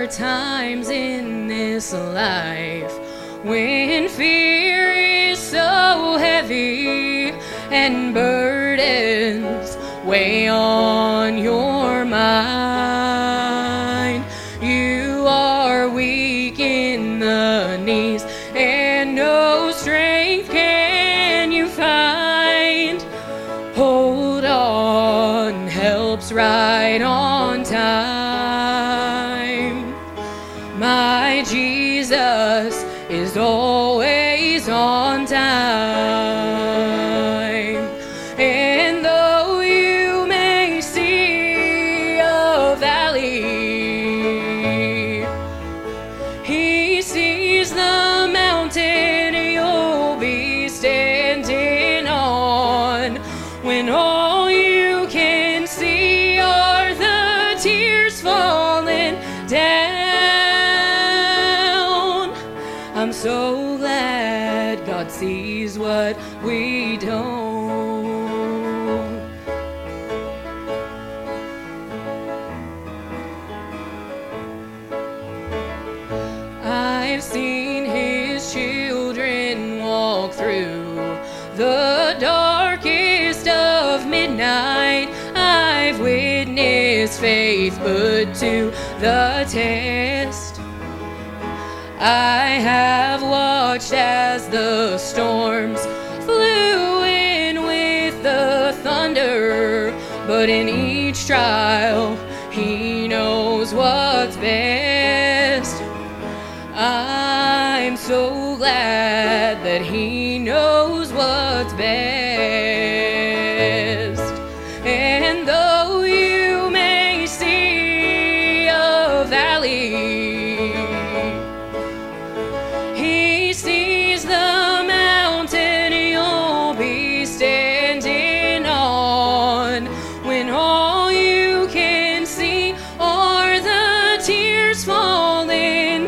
times in this life when fear is so heavy and burdens weigh on your mind. You are weak in the knees and no strength can you find. Hold on, help's right on time. My Jesus is always on time. And though you may see a valley, he sees the mountain you'll be standing on. When all you can see are the tears falling down, I'm so glad God sees what we don't. I've seen his children walk through the darkest of midnight. I've witnessed faith put to the test. I have watched as the storms flew in with the thunder, but in each trial he knows what's best. I'm so glad that he knows what's best. And though you may see a valley, he sees the mountain you'll be standing on. When all you can see are the tears falling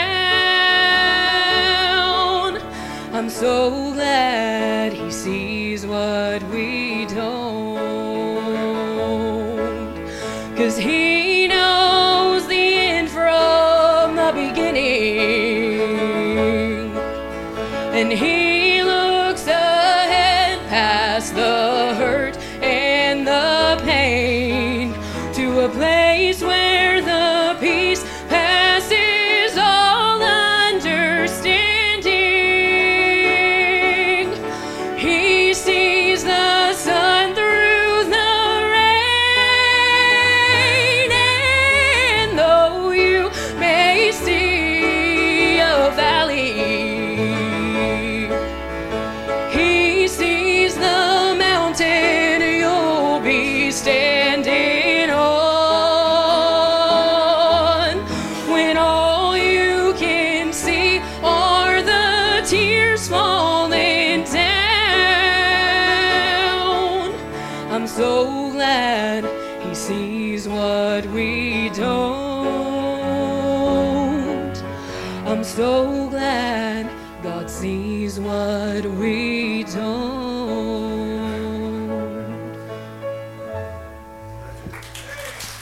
down, I'm so glad he sees what we don't. 'Cause he knows the end from the beginning, and he looks ahead past the hurt and the pain to a place where the peace passes all understanding. He sees the sun through the rain, and though you may see a valley, he sees the mountain you'll be standing on. When all you can see are the tears falling down, I'm so glad he sees what we don't. I'm so glad God sees what we don't.